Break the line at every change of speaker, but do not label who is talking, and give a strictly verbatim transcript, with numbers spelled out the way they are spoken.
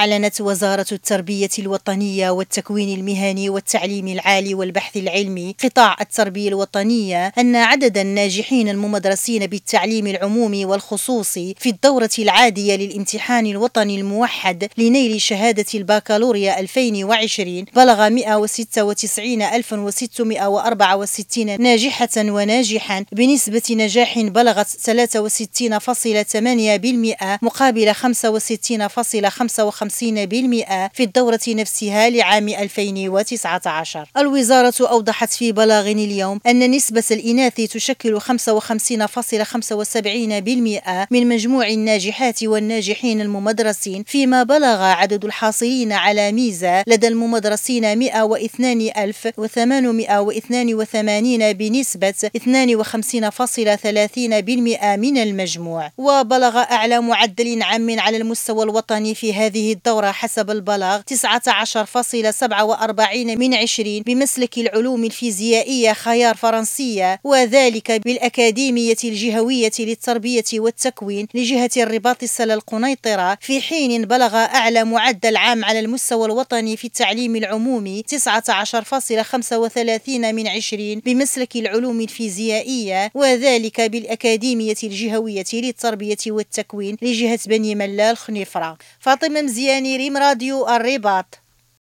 أعلنت وزارة التربية الوطنية والتكوين المهني والتعليم العالي والبحث العلمي قطاع التربية الوطنية أن عدد الناجحين الممدرسين بالتعليم العمومي والخصوصي في الدورة العادية للامتحان الوطني الموحد لنيل شهادة البكالوريا ألفين وعشرين بلغ مئة وستة وتسعين ألفا وستمئة وأربعة وستين ناجحة وناجحا بنسبة نجاح بلغت ثلاثة وستين فاصلة ثمانية بالمئة مقابل خمسة وستين فاصلة خمسة وخمسين بالمئة في الدورة نفسها لعام ألفين وتسعة عشر. الوزارة أوضحت في بلاغ اليوم أن نسبة الإناث تشكل خمسة وخمسين فاصلة خمسة وسبعين بالمئة من مجموع الناجحات والناجحين الممدرسين، فيما بلغ عدد الحاصلين على ميزة لدى الممدرسين مئة واثنين ألف وثمانمئة واثنين وثمانين بنسبة اثنين وخمسين فاصلة ثلاثين بالمئة من المجموع. وبلغ أعلى معدل عام على المستوى الوطني في هذه الدورة حسب البلاغ تسعة عشر فاصلة سبعة وأربعين من عشرين بمسلك العلوم الفيزيائية خيار فرنسية، وذلك بالأكاديمية الجهوية للتربية والتكوين لجهة الرباط السلا القنيطرة، في حين بلغ أعلى معدل عام على المستوى الوطني في التعليم العمومي تسعة عشر فاصلة خمسة وثلاثين من عشرين بمسلك العلوم الفيزيائية، وذلك بالأكاديمية الجهوية للتربية والتكوين لجهة بني ملال خنيفرة. فاطمة مزياني، ريم راديو الرباط.